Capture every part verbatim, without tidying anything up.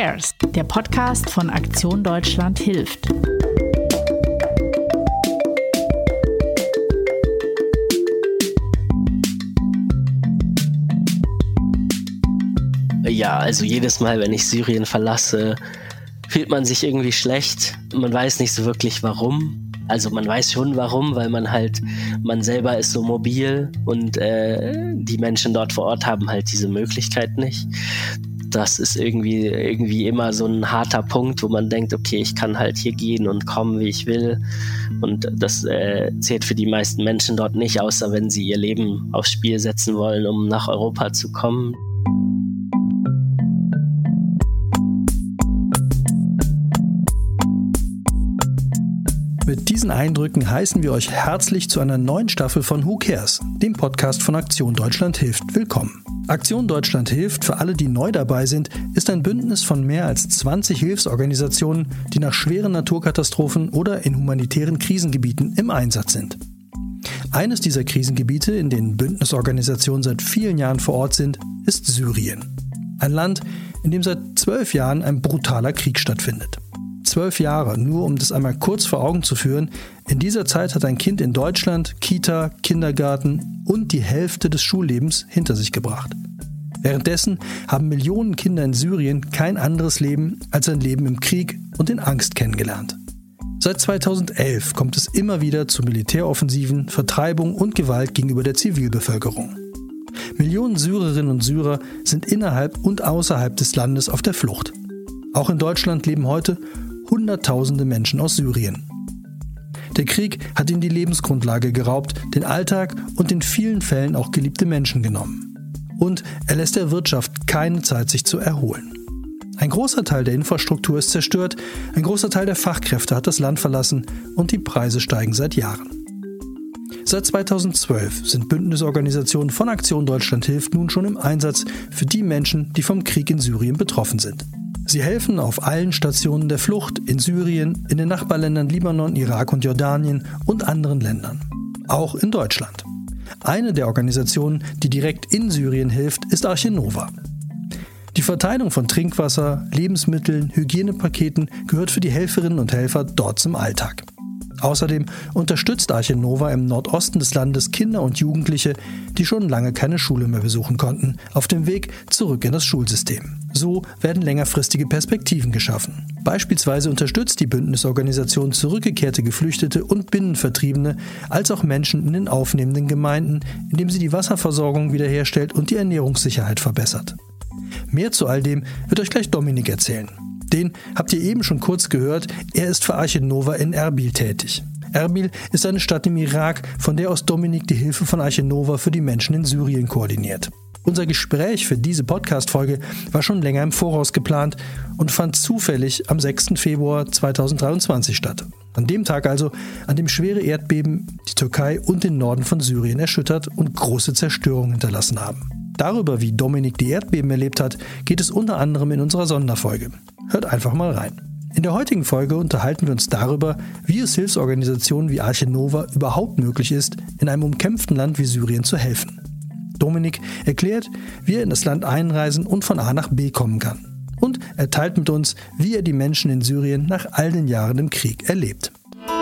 Cares, der Podcast von Aktion Deutschland hilft. Ja, also jedes Mal, wenn ich Syrien verlasse, fühlt man sich irgendwie schlecht. Man weiß nicht so wirklich warum. Also man weiß schon warum, weil man halt, man selber ist so mobil und äh, die Menschen dort vor Ort haben halt diese Möglichkeit nicht. Das ist irgendwie, irgendwie immer so ein harter Punkt, wo man denkt, okay, ich kann halt hier gehen und kommen, wie ich will. Und das äh, zählt für die meisten Menschen dort nicht, außer wenn sie ihr Leben aufs Spiel setzen wollen, um nach Europa zu kommen. Mit diesen Eindrücken heißen wir euch herzlich zu einer neuen Staffel von Who Cares, dem Podcast von Aktion Deutschland hilft, willkommen. Aktion Deutschland hilft, für alle, die neu dabei sind, ist ein Bündnis von mehr als zwanzig Hilfsorganisationen, die nach schweren Naturkatastrophen oder in humanitären Krisengebieten im Einsatz sind. Eines dieser Krisengebiete, in denen Bündnisorganisationen seit vielen Jahren vor Ort sind, ist Syrien. Ein Land, in dem seit zwölf Jahren ein brutaler Krieg stattfindet. Zwölf Jahre, nur um das einmal kurz vor Augen zu führen. In dieser Zeit hat ein Kind in Deutschland Kita, Kindergarten und die Hälfte des Schullebens hinter sich gebracht. Währenddessen haben Millionen Kinder in Syrien kein anderes Leben als ein Leben im Krieg und in Angst kennengelernt. Seit zweitausendelf kommt es immer wieder zu Militäroffensiven, Vertreibung und Gewalt gegenüber der Zivilbevölkerung. Millionen Syrerinnen und Syrer sind innerhalb und außerhalb des Landes auf der Flucht. Auch in Deutschland leben heute Hunderttausende Menschen aus Syrien. Der Krieg hat ihnen die Lebensgrundlage geraubt, den Alltag und in vielen Fällen auch geliebte Menschen genommen. Und er lässt der Wirtschaft keine Zeit, sich zu erholen. Ein großer Teil der Infrastruktur ist zerstört, ein großer Teil der Fachkräfte hat das Land verlassen und die Preise steigen seit Jahren. Seit zweitausendzwölf sind Bündnisorganisationen von Aktion Deutschland hilft nun schon im Einsatz für die Menschen, die vom Krieg in Syrien betroffen sind. Sie helfen auf allen Stationen der Flucht in Syrien, in den Nachbarländern Libanon, Irak und Jordanien und anderen Ländern. Auch in Deutschland. Eine der Organisationen, die direkt in Syrien hilft, ist Arche Nova. Die Verteilung von Trinkwasser, Lebensmitteln, Hygienepaketen gehört für die Helferinnen und Helfer dort zum Alltag. Außerdem unterstützt Arche Nova im Nordosten des Landes Kinder und Jugendliche, die schon lange keine Schule mehr besuchen konnten, auf dem Weg zurück in das Schulsystem. So werden längerfristige Perspektiven geschaffen. Beispielsweise unterstützt die Bündnisorganisation zurückgekehrte Geflüchtete und Binnenvertriebene, als auch Menschen in den aufnehmenden Gemeinden, indem sie die Wasserversorgung wiederherstellt und die Ernährungssicherheit verbessert. Mehr zu all dem wird euch gleich Dominik erzählen. Den habt ihr eben schon kurz gehört, er ist für Arche Nova in Erbil tätig. Erbil ist eine Stadt im Irak, von der aus Dominik die Hilfe von Arche Nova für die Menschen in Syrien koordiniert. Unser Gespräch für diese Podcast-Folge war schon länger im Voraus geplant und fand zufällig am sechsten Februar zweitausenddreiundzwanzig statt. An dem Tag also, an dem schwere Erdbeben die Türkei und den Norden von Syrien erschüttert und große Zerstörung hinterlassen haben. Darüber, wie Dominik die Erdbeben erlebt hat, geht es unter anderem in unserer Sonderfolge. Hört einfach mal rein. In der heutigen Folge unterhalten wir uns darüber, wie es Hilfsorganisationen wie Arche Nova überhaupt möglich ist, in einem umkämpften Land wie Syrien zu helfen. Dominik erklärt, wie er in das Land einreisen und von A nach B kommen kann. Und er teilt mit uns, wie er die Menschen in Syrien nach all den Jahren im Krieg erlebt.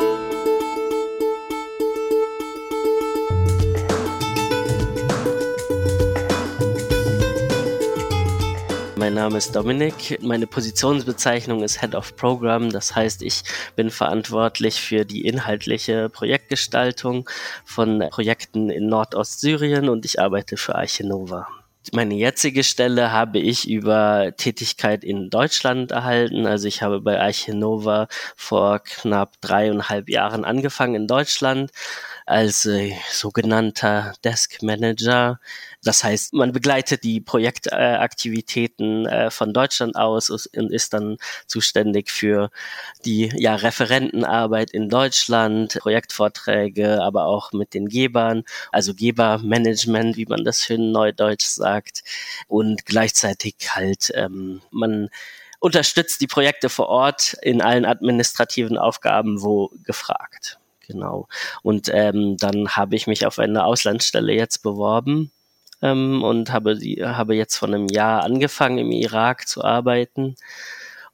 Mein Name ist Dominik, meine Positionsbezeichnung ist Head of Program, das heißt, ich bin verantwortlich für die inhaltliche Projektgestaltung von Projekten in Nordostsyrien und ich arbeite für Arche Nova. Meine jetzige Stelle habe ich über Tätigkeit in Deutschland erhalten. Also ich habe bei Arche Nova vor knapp dreieinhalb Jahren angefangen in Deutschland als äh, sogenannter Desk Manager. Das heißt, man begleitet die Projektaktivitäten äh, von Deutschland aus und ist dann zuständig für die ja, Referentenarbeit in Deutschland, Projektvorträge, aber auch mit den Gebern, also Gebermanagement, wie man das für Neudeutsch sagt. Und gleichzeitig halt, ähm, man unterstützt die Projekte vor Ort in allen administrativen Aufgaben, wo gefragt. Genau. Und ähm, dann habe ich mich auf eine Auslandsstelle jetzt beworben ähm, und habe die, habe jetzt vor einem Jahr angefangen, im Irak zu arbeiten.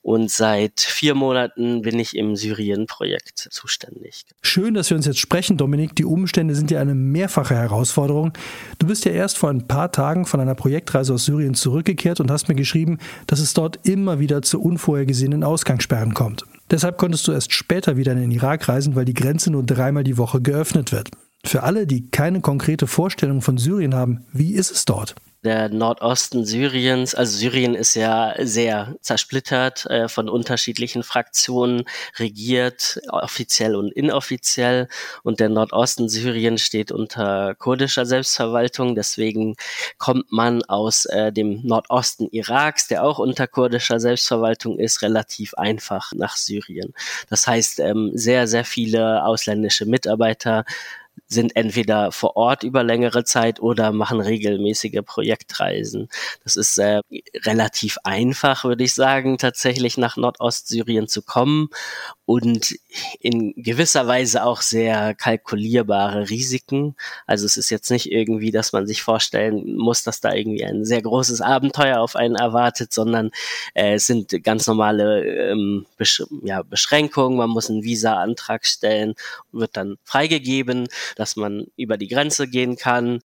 und seit vier Monaten bin ich im Syrien-Projekt zuständig. Schön, dass wir uns jetzt sprechen, Dominik. Die Umstände sind ja eine mehrfache Herausforderung. Du bist ja erst vor ein paar Tagen von einer Projektreise aus Syrien zurückgekehrt und hast mir geschrieben, dass es dort immer wieder zu unvorhergesehenen Ausgangssperren kommt. Deshalb konntest du erst später wieder in den Irak reisen, weil die Grenze nur dreimal die Woche geöffnet wird. Für alle, die keine konkrete Vorstellung von Syrien haben, wie ist es dort? Der Nordosten Syriens, also Syrien ist ja sehr zersplittert, äh, von unterschiedlichen Fraktionen regiert, offiziell und inoffiziell. Und der Nordosten Syriens steht unter kurdischer Selbstverwaltung. Deswegen kommt man aus äh, dem Nordosten Iraks, der auch unter kurdischer Selbstverwaltung ist, relativ einfach nach Syrien. Das heißt, ähm, sehr, sehr viele ausländische Mitarbeiter sind entweder vor Ort über längere Zeit oder machen regelmäßige Projektreisen. Das ist äh, relativ einfach, würde ich sagen, tatsächlich nach Nordostsyrien zu kommen und in gewisser Weise auch sehr kalkulierbare Risiken. Also es ist jetzt nicht irgendwie, dass man sich vorstellen muss, dass da irgendwie ein sehr großes Abenteuer auf einen erwartet, sondern äh, es sind ganz normale ähm, Besch- ja, Beschränkungen. Man muss einen Visa-Antrag stellen, wird dann freigegeben, dass man über die Grenze gehen kann.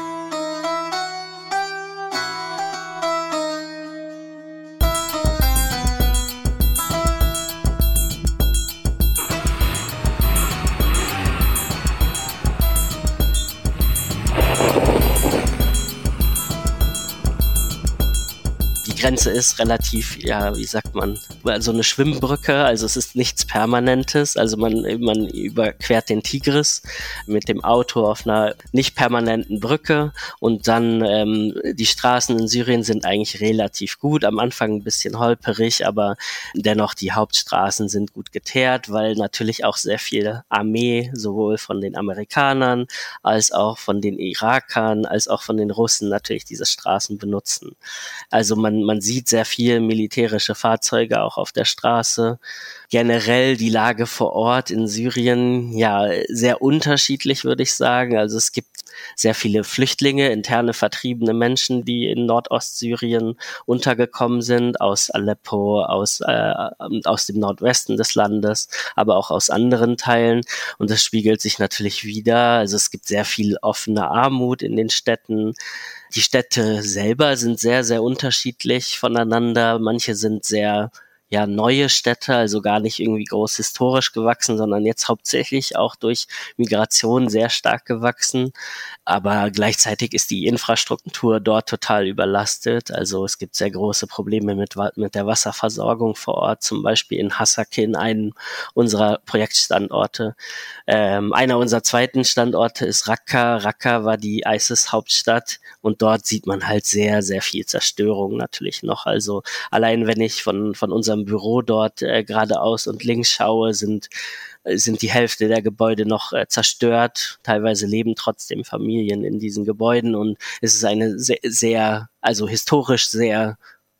Die Grenze ist relativ, ja, wie sagt man, so eine Schwimmbrücke, also es ist nichts Permanentes, also man, man überquert den Tigris mit dem Auto auf einer nicht permanenten Brücke und dann ähm, die Straßen in Syrien sind eigentlich relativ gut, am Anfang ein bisschen holperig, aber dennoch die Hauptstraßen sind gut geteert, weil natürlich auch sehr viel Armee, sowohl von den Amerikanern als auch von den Irakern, als auch von den Russen natürlich diese Straßen benutzen. Also man Man sieht sehr viel militärische Fahrzeuge auch auf der Straße. Generell die Lage vor Ort in Syrien, ja, sehr unterschiedlich, würde ich sagen. Also es gibt sehr viele Flüchtlinge, interne vertriebene Menschen, die in Nordostsyrien untergekommen sind, aus Aleppo, aus, äh, aus dem Nordwesten des Landes, aber auch aus anderen Teilen. Und das spiegelt sich natürlich wider. Also es gibt sehr viel offene Armut in den Städten. Die Städte selber sind sehr, sehr unterschiedlich voneinander. Manche sind sehr, ja, neue Städte, also gar nicht irgendwie groß historisch gewachsen, sondern jetzt hauptsächlich auch durch Migration sehr stark gewachsen. Aber gleichzeitig ist die Infrastruktur dort total überlastet. Also es gibt sehr große Probleme mit, mit der Wasserversorgung vor Ort, zum Beispiel in Hasakeh, einem unserer Projektstandorte. Ähm, einer unserer zweiten Standorte ist Raqqa. Raqqa war die ISIS-Hauptstadt und dort sieht man halt sehr, sehr viel Zerstörung natürlich noch. Also allein wenn ich von, von unserem Büro dort äh, geradeaus und links schaue, sind sind die Hälfte der Gebäude noch äh, zerstört. Teilweise leben trotzdem Familien in diesen Gebäuden und es ist eine sehr, sehr also historisch sehr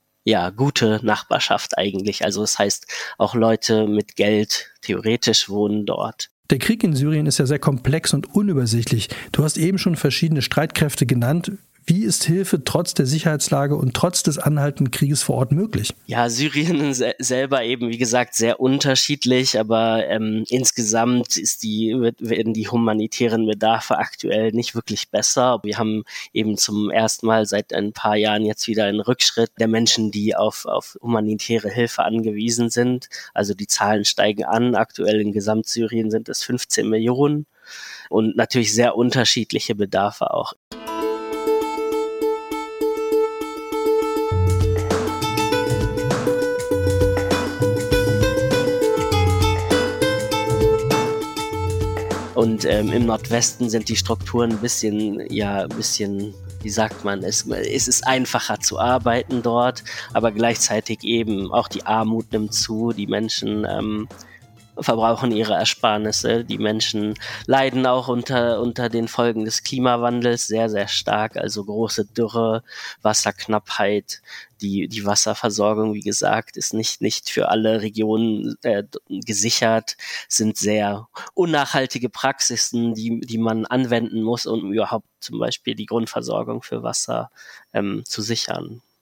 ja gute Nachbarschaft eigentlich. Also das heißt, auch Leute mit Geld theoretisch wohnen dort. Der Krieg in Syrien ist ja sehr komplex und unübersichtlich. Du hast eben schon verschiedene Streitkräfte genannt. Wie ist Hilfe trotz der Sicherheitslage und trotz des anhaltenden Krieges vor Ort möglich? Ja, Syrien se- selber eben, wie gesagt, sehr unterschiedlich, aber ähm, insgesamt ist die, werden die humanitären Bedarfe aktuell nicht wirklich besser. Wir haben eben zum ersten Mal seit ein paar Jahren jetzt wieder einen Rückschritt der Menschen, die auf, auf humanitäre Hilfe angewiesen sind. Also die Zahlen steigen an. Aktuell in Gesamtsyrien sind es fünfzehn Millionen und natürlich sehr unterschiedliche Bedarfe auch. Und ähm, im Nordwesten sind die Strukturen ein bisschen, ja, ein bisschen, wie sagt man, es, es ist einfacher zu arbeiten dort, aber gleichzeitig eben auch die Armut nimmt zu, die Menschen ähm, verbrauchen ihre Ersparnisse, die Menschen leiden auch unter, unter den Folgen des Klimawandels sehr, sehr stark, also große Dürre, Wasserknappheit. Die, die Wasserversorgung, wie gesagt, ist nicht, nicht für alle Regionen äh, gesichert, sind sehr unnachhaltige Praxisen, die, die man anwenden muss, um überhaupt zum Beispiel die Grundversorgung für Wasser ähm, zu sichern.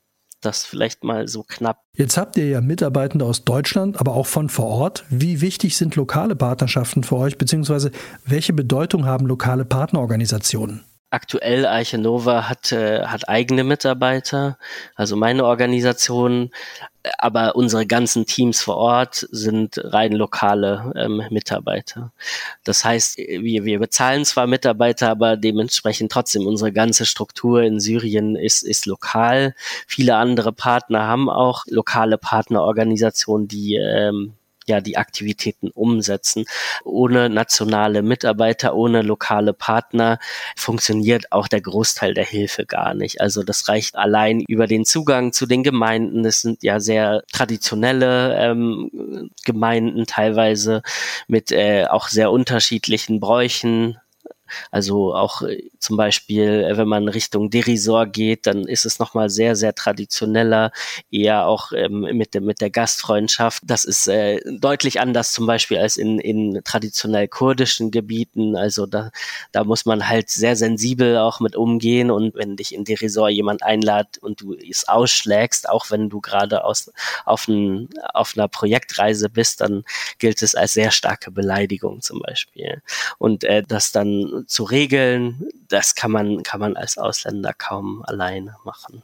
Das vielleicht mal so knapp. Jetzt habt ihr ja Mitarbeitende aus Deutschland, aber auch von vor Ort. Wie wichtig sind lokale Partnerschaften für euch, beziehungsweise welche Bedeutung haben lokale Partnerorganisationen? Aktuell Arche Nova hat, äh, hat eigene Mitarbeiter, also meine Organisation, aber unsere ganzen Teams vor Ort sind rein lokale ähm, Mitarbeiter. Das heißt, wir, wir bezahlen zwar Mitarbeiter, aber dementsprechend trotzdem unsere ganze Struktur in Syrien ist, ist lokal. Viele andere Partner haben auch lokale Partnerorganisationen, die ähm, ja die Aktivitäten umsetzen. Ohne nationale Mitarbeiter, ohne lokale Partner funktioniert auch der Großteil der Hilfe gar nicht. Also das reicht allein über den Zugang zu den Gemeinden. Es sind ja sehr traditionelle ähm, Gemeinden, teilweise mit äh, auch sehr unterschiedlichen Bräuchen. Also auch äh, zum Beispiel, äh, wenn man Richtung Derisor geht, dann ist es nochmal sehr, sehr traditioneller, eher auch ähm, mit, der, mit der Gastfreundschaft. Das ist äh, deutlich anders zum Beispiel als in, in traditionell kurdischen Gebieten. Also da, da muss man halt sehr sensibel auch mit umgehen, und wenn dich in Derisor jemand einlädt und du es ausschlägst, auch wenn du gerade aus, auf, ein, auf einer Projektreise bist, dann gilt es als sehr starke Beleidigung zum Beispiel. Und äh, das dann zu regeln, das kann man, kann man als Ausländer kaum alleine machen.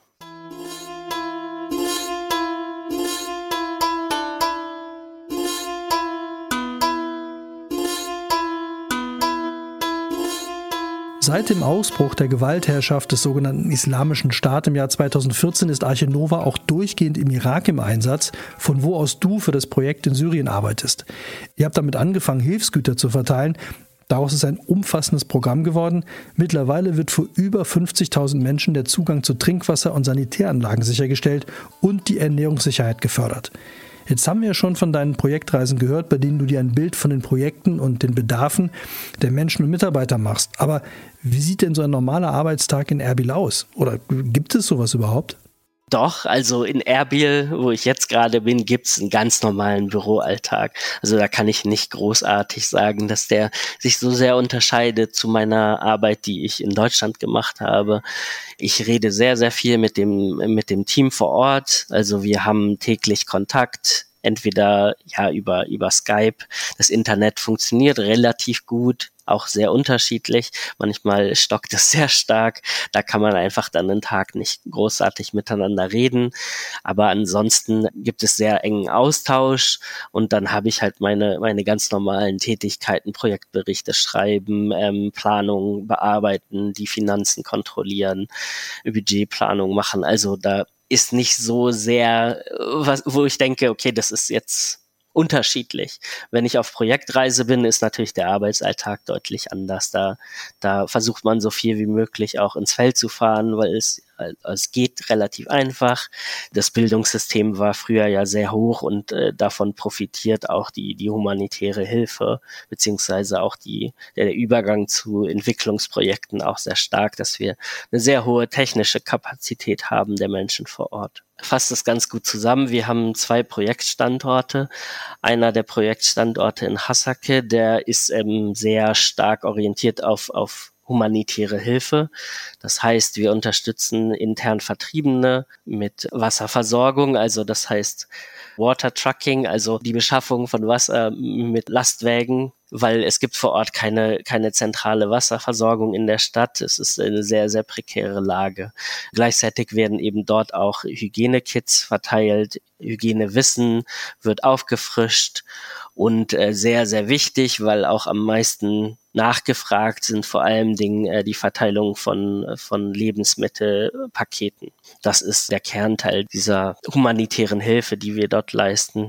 Seit dem Ausbruch der Gewaltherrschaft des sogenannten Islamischen Staat im Jahr zweitausendvierzehn ist Arche Nova auch durchgehend im Irak im Einsatz, von wo aus du für das Projekt in Syrien arbeitest. Ihr habt damit angefangen, Hilfsgüter zu verteilen. Daraus ist ein umfassendes Programm geworden. Mittlerweile wird für über fünfzigtausend Menschen der Zugang zu Trinkwasser und Sanitäranlagen sichergestellt und die Ernährungssicherheit gefördert. Jetzt haben wir ja schon von deinen Projektreisen gehört, bei denen du dir ein Bild von den Projekten und den Bedarfen der Menschen und Mitarbeiter machst. Aber wie sieht denn so ein normaler Arbeitstag in Erbil aus? Oder gibt es sowas überhaupt? Doch, also in Erbil, wo ich jetzt gerade bin, gibt's einen ganz normalen Büroalltag. Also da kann ich nicht großartig sagen, dass der sich so sehr unterscheidet zu meiner Arbeit, die ich in Deutschland gemacht habe. Ich rede sehr, sehr viel mit dem, mit dem Team vor Ort. Also wir haben täglich Kontakt, entweder ja über, über Skype. Das Internet funktioniert relativ gut, auch sehr unterschiedlich. Manchmal stockt es sehr stark. Da kann man einfach dann einen Tag nicht großartig miteinander reden. Aber ansonsten gibt es sehr engen Austausch, und dann habe ich halt meine meine ganz normalen Tätigkeiten: Projektberichte schreiben, ähm, Planung bearbeiten, die Finanzen kontrollieren, Budgetplanung machen. Also da ist nicht so sehr, was, wo ich denke, okay, das ist jetzt unterschiedlich. Wenn ich auf Projektreise bin, ist natürlich der Arbeitsalltag deutlich anders. Da, da versucht man so viel wie möglich auch ins Feld zu fahren, weil es, es geht relativ einfach. Das Bildungssystem war früher ja sehr hoch, und äh, davon profitiert auch die, die humanitäre Hilfe, beziehungsweise auch die, der Übergang zu Entwicklungsprojekten auch sehr stark, dass wir eine sehr hohe technische Kapazität haben der Menschen vor Ort. Fasst das ganz gut zusammen. Wir haben zwei Projektstandorte. Einer der Projektstandorte in Hasake, der ist ähm, sehr stark orientiert auf, auf humanitäre Hilfe. Das heißt, wir unterstützen intern Vertriebene mit Wasserversorgung, also das heißt Water Trucking, also die Beschaffung von Wasser mit Lastwägen, weil es gibt vor Ort keine, keine zentrale Wasserversorgung in der Stadt. Es ist eine sehr, sehr prekäre Lage. Gleichzeitig werden eben dort auch Hygienekits verteilt, Hygienewissen wird aufgefrischt, und äh, sehr, sehr wichtig, weil auch am meisten nachgefragt sind vor allem Dingen äh, die Verteilung von, von Lebensmittelpaketen. Das ist der Kernteil dieser humanitären Hilfe, die wir dort leisten.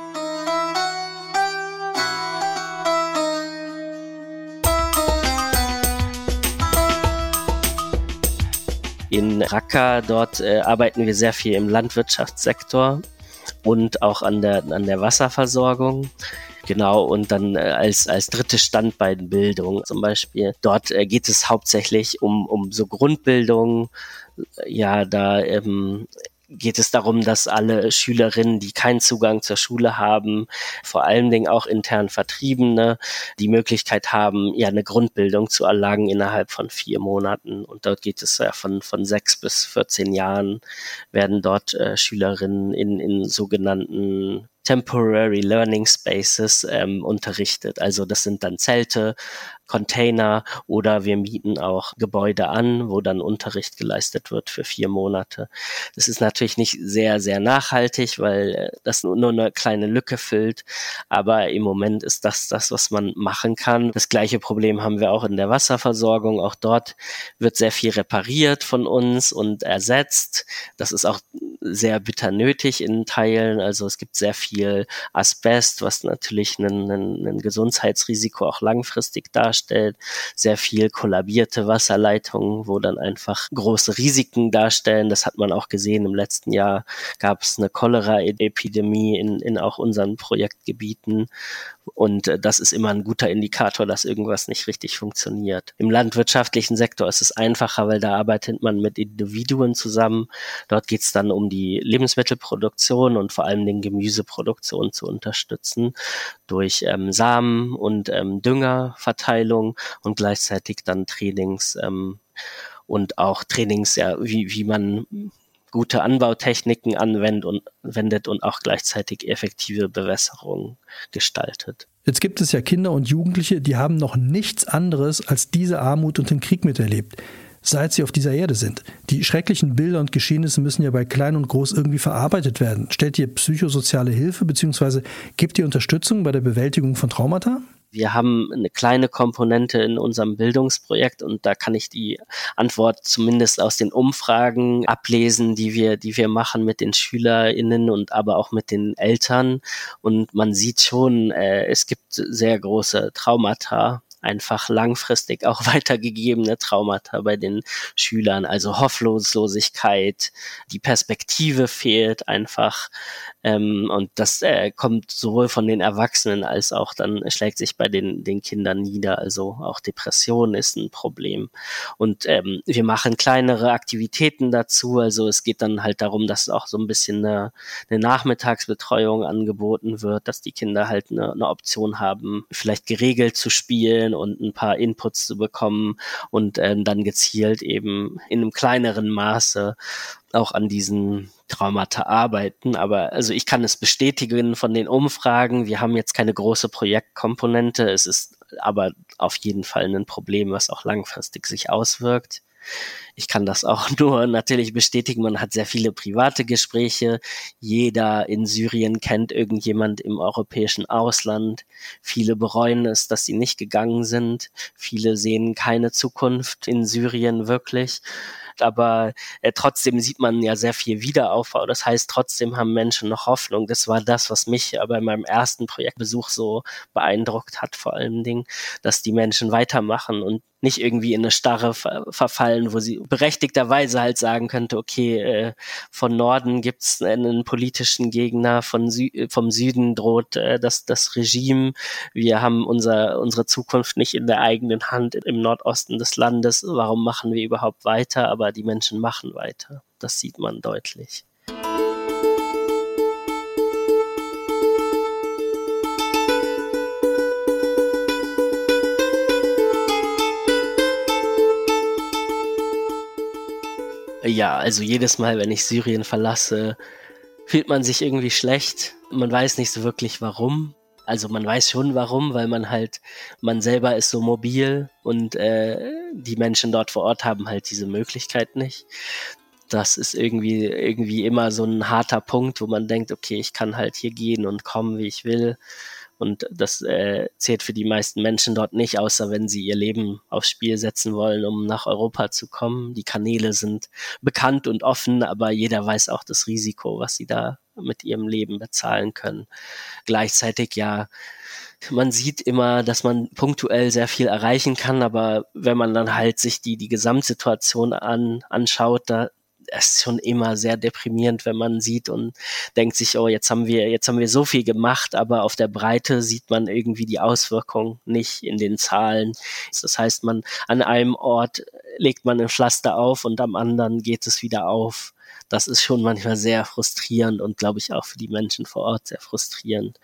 In Raqqa, dort äh, arbeiten wir sehr viel im Landwirtschaftssektor und auch an der, an der Wasserversorgung. Genau, und dann äh, als, als drittes Standbein Bildung zum Beispiel. Dort äh, geht es hauptsächlich um, um so Grundbildung. Ja, da ähm, geht es darum, dass alle Schülerinnen, die keinen Zugang zur Schule haben, vor allen Dingen auch intern Vertriebene, die Möglichkeit haben, ja eine Grundbildung zu erlangen innerhalb von vier Monaten. Und dort geht es ja von, von sechs bis vierzehn Jahren, werden dort äh, Schülerinnen in, in sogenannten Temporary Learning Spaces ähm, unterrichtet. Also das sind dann Zelte, Container oder wir mieten auch Gebäude an, wo dann Unterricht geleistet wird für vier Monate. Das ist natürlich nicht sehr, sehr nachhaltig, weil das nur eine kleine Lücke füllt, aber im Moment ist das das, was man machen kann. Das gleiche Problem haben wir auch in der Wasserversorgung. Auch dort wird sehr viel repariert von uns und ersetzt. Das ist auch sehr bitter nötig in Teilen. Also es gibt sehr viel Asbest, was natürlich ein, ein, ein Gesundheitsrisiko auch langfristig darstellt. Sehr viel kollabierte Wasserleitungen, wo dann einfach große Risiken darstellen. Das hat man auch gesehen. Im letzten Jahr gab es eine Cholera-Epidemie in, in auch unseren Projektgebieten. Und äh, das ist immer ein guter Indikator, dass irgendwas nicht richtig funktioniert. Im landwirtschaftlichen Sektor ist es einfacher, weil da arbeitet man mit Individuen zusammen. Dort geht es dann um die Lebensmittelproduktion und vor allem den Gemüseproduktion zu unterstützen durch ähm, Samen und ähm, Düngerverteilung und gleichzeitig dann Trainings ähm, und auch Trainings, ja, wie, wie man gute Anbautechniken anwendet und, wendet und auch gleichzeitig effektive Bewässerung gestaltet. Jetzt gibt es ja Kinder und Jugendliche, die haben noch nichts anderes als diese Armut und den Krieg miterlebt, seit sie auf dieser Erde sind. Die schrecklichen Bilder und Geschehnisse müssen ja bei Klein und Groß irgendwie verarbeitet werden. Stellt ihr psychosoziale Hilfe bzw. gebt ihr Unterstützung bei der Bewältigung von Traumata? Wir haben eine kleine Komponente in unserem Bildungsprojekt und da kann ich die Antwort zumindest aus den Umfragen ablesen, die wir, die wir machen mit den SchülerInnen und aber auch mit den Eltern. Und man sieht schon, äh, es gibt sehr große Traumata, einfach langfristig auch weitergegebene Traumata bei den Schülern, also Hoffnungslosigkeit, die Perspektive fehlt einfach ähm, und das äh, kommt sowohl von den Erwachsenen als auch dann schlägt sich bei den, den Kindern nieder, also auch Depression ist ein Problem und ähm, wir machen kleinere Aktivitäten dazu, also es geht dann halt darum, dass auch so ein bisschen eine, eine Nachmittagsbetreuung angeboten wird, dass die Kinder halt eine, eine Option haben, vielleicht geregelt zu spielen und ein paar Inputs zu bekommen und ähm, dann gezielt eben in einem kleineren Maße auch an diesen Traumata arbeiten. Aber also ich kann es bestätigen von den Umfragen. Wir haben jetzt keine große Projektkomponente. Es ist aber auf jeden Fall ein Problem, was auch langfristig sich auswirkt. Ich kann das auch nur natürlich bestätigen, man hat sehr viele private Gespräche. Jeder in Syrien kennt irgendjemand im europäischen Ausland. Viele bereuen es, dass sie nicht gegangen sind. Viele sehen keine Zukunft in Syrien wirklich. Aber äh, trotzdem sieht man ja sehr viel Wiederaufbau. Das heißt, trotzdem haben Menschen noch Hoffnung. Das war das, was mich bei meinem ersten Projektbesuch so beeindruckt hat, vor allen Dingen, dass die Menschen weitermachen und nicht irgendwie in eine Starre ver- verfallen, wo sie berechtigterweise halt sagen könnte, okay, äh, von Norden gibt's einen politischen Gegner, von Sü- vom Süden droht äh, das, das Regime. Wir haben unser, unsere Zukunft nicht in der eigenen Hand im Nordosten des Landes. Warum machen wir überhaupt weiter? Aber die Menschen machen weiter. Das sieht man deutlich. Ja, also jedes Mal, wenn ich Syrien verlasse, fühlt man sich irgendwie schlecht. Man weiß nicht so wirklich warum. Also man weiß schon warum, weil man halt, man selber ist so mobil und äh, die Menschen dort vor Ort haben halt diese Möglichkeit nicht. Das ist irgendwie irgendwie immer so ein harter Punkt, wo man denkt, okay, ich kann halt hier gehen und kommen, wie ich will. Und das äh, zählt für die meisten Menschen dort nicht, außer wenn sie ihr Leben aufs Spiel setzen wollen, um nach Europa zu kommen. Die Kanäle sind bekannt und offen, aber jeder weiß auch das Risiko, was sie da mit ihrem Leben bezahlen können. Gleichzeitig ja, man sieht immer, dass man punktuell sehr viel erreichen kann, aber wenn man dann halt sich die, die Gesamtsituation an, anschaut, da es ist schon immer sehr deprimierend, wenn man sieht und denkt sich, oh, jetzt haben wir, jetzt haben wir so viel gemacht, aber auf der Breite sieht man irgendwie die Auswirkung nicht in den Zahlen. Das heißt, man an einem Ort legt man ein Pflaster auf und am anderen geht es wieder auf. Das ist schon manchmal sehr frustrierend und glaube ich auch für die Menschen vor Ort sehr frustrierend.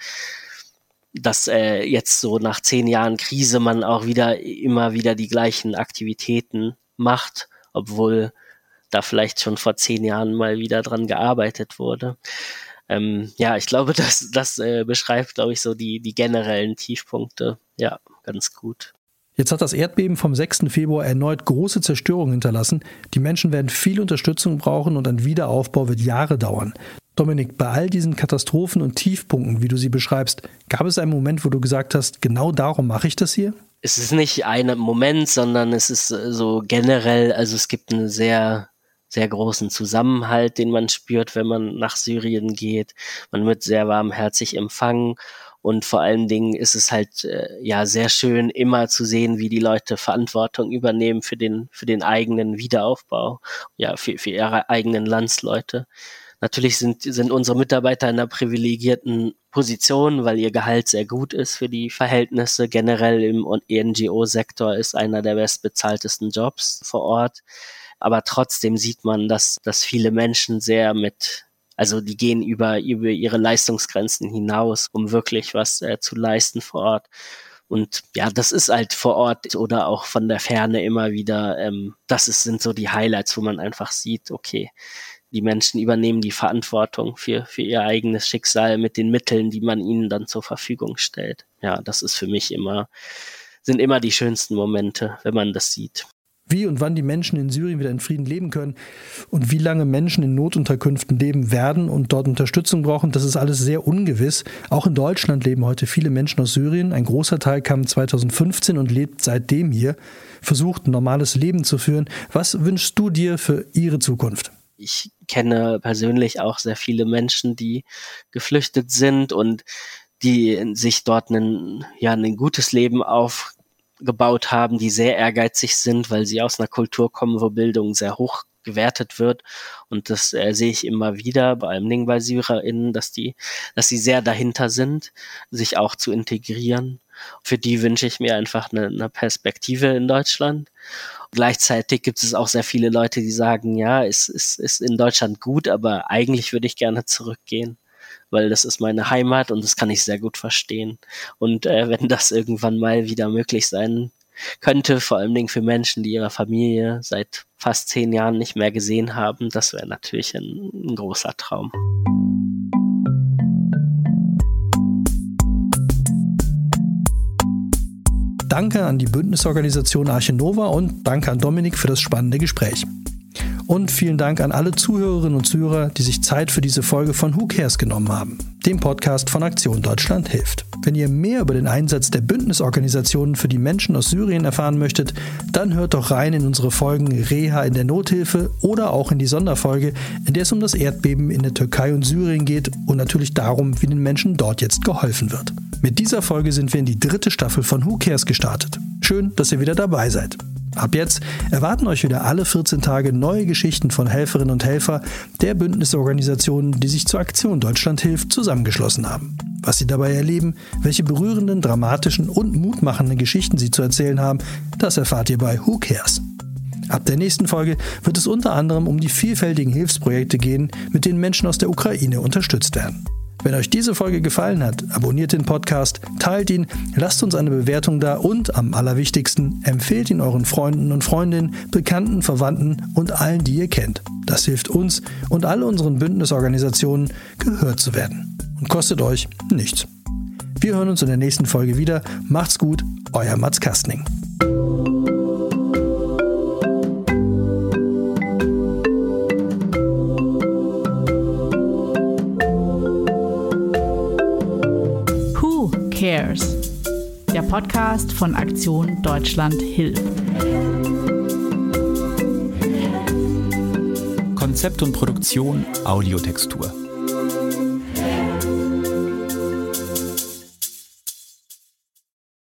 Dass äh, jetzt so nach zehn Jahren Krise man auch wieder immer wieder die gleichen Aktivitäten macht, obwohl da vielleicht schon vor zehn Jahren mal wieder dran gearbeitet wurde. Ähm, ja, ich glaube, das, das äh, beschreibt, glaube ich, so die, die generellen Tiefpunkte, ja, ganz gut. Jetzt hat das Erdbeben vom sechsten Februar erneut große Zerstörung hinterlassen. Die Menschen werden viel Unterstützung brauchen und ein Wiederaufbau wird Jahre dauern. Dominik, bei all diesen Katastrophen und Tiefpunkten, wie du sie beschreibst, gab es einen Moment, wo du gesagt hast, genau darum mache ich das hier? Es ist nicht ein Moment, sondern es ist so generell, also es gibt einen sehr, sehr großen Zusammenhalt, den man spürt, wenn man nach Syrien geht. Man wird sehr warmherzig empfangen. Und vor allen Dingen ist es halt äh, ja sehr schön, immer zu sehen, wie die Leute Verantwortung übernehmen für den für den eigenen Wiederaufbau, ja für für ihre eigenen Landsleute. Natürlich sind sind unsere Mitarbeiter in einer privilegierten Position, weil ihr Gehalt sehr gut ist für die Verhältnisse. Generell im N G O-Sektor ist einer der bestbezahltesten Jobs vor Ort. Aber trotzdem sieht man, dass dass viele Menschen sehr mit Also die gehen über, über ihre Leistungsgrenzen hinaus, um wirklich was äh, zu leisten vor Ort. Und ja, das ist halt vor Ort oder auch von der Ferne immer wieder, ähm, das ist, sind so die Highlights, wo man einfach sieht, okay, die Menschen übernehmen die Verantwortung für, für ihr eigenes Schicksal mit den Mitteln, die man ihnen dann zur Verfügung stellt. Ja, das ist für mich immer, sind immer die schönsten Momente, wenn man das sieht. Wie und wann die Menschen in Syrien wieder in Frieden leben können und wie lange Menschen in Notunterkünften leben werden und dort Unterstützung brauchen, das ist alles sehr ungewiss. Auch in Deutschland leben heute viele Menschen aus Syrien. Ein großer Teil kam zweitausendfünfzehn und lebt seitdem hier, versucht ein normales Leben zu führen. Was wünschst du dir für ihre Zukunft? Ich kenne persönlich auch sehr viele Menschen, die geflüchtet sind und die sich dort ein, ja, ein gutes Leben auf gebaut haben, die sehr ehrgeizig sind, weil sie aus einer Kultur kommen, wo Bildung sehr hoch gewertet wird. Und das äh, sehe ich immer wieder, vor allen Dingen bei SyrerInnen, dass die, dass sie sehr dahinter sind, sich auch zu integrieren. Für die wünsche ich mir einfach eine, eine Perspektive in Deutschland. Gleichzeitig gibt es auch sehr viele Leute, die sagen, ja, es ist, ist in Deutschland gut, aber eigentlich würde ich gerne zurückgehen, weil das ist meine Heimat und das kann ich sehr gut verstehen. Und äh, wenn das irgendwann mal wieder möglich sein könnte, vor allen Dingen für Menschen, die ihre Familie seit fast zehn Jahren nicht mehr gesehen haben, das wäre natürlich ein, ein großer Traum. Danke an die Bündnisorganisation Arche Nova und danke an Dominik für das spannende Gespräch. Und vielen Dank an alle Zuhörerinnen und Zuhörer, die sich Zeit für diese Folge von Who Cares genommen haben, dem Podcast von Aktion Deutschland hilft. Wenn ihr mehr über den Einsatz der Bündnisorganisationen für die Menschen aus Syrien erfahren möchtet, dann hört doch rein in unsere Folgen Reha in der Nothilfe oder auch in die Sonderfolge, in der es um das Erdbeben in der Türkei und Syrien geht und natürlich darum, wie den Menschen dort jetzt geholfen wird. Mit dieser Folge sind wir in die dritte Staffel von Who Cares gestartet. Schön, dass ihr wieder dabei seid. Ab jetzt erwarten euch wieder alle vierzehn Tage neue Geschichten von Helferinnen und Helfern der Bündnisorganisationen, die sich zur Aktion Deutschland hilft, zusammengeschlossen haben. Was sie dabei erleben, welche berührenden, dramatischen und mutmachenden Geschichten sie zu erzählen haben, das erfahrt ihr bei Who Cares. Ab der nächsten Folge wird es unter anderem um die vielfältigen Hilfsprojekte gehen, mit denen Menschen aus der Ukraine unterstützt werden. Wenn euch diese Folge gefallen hat, abonniert den Podcast, teilt ihn, lasst uns eine Bewertung da und am allerwichtigsten, empfehlt ihn euren Freunden und Freundinnen, Bekannten, Verwandten und allen, die ihr kennt. Das hilft uns und all unseren Bündnisorganisationen, gehört zu werden. Und kostet euch nichts. Wir hören uns in der nächsten Folge wieder. Macht's gut, euer Mats Kastning. Cares, der Podcast von Aktion Deutschland hilft. Konzept und Produktion Audiotextur.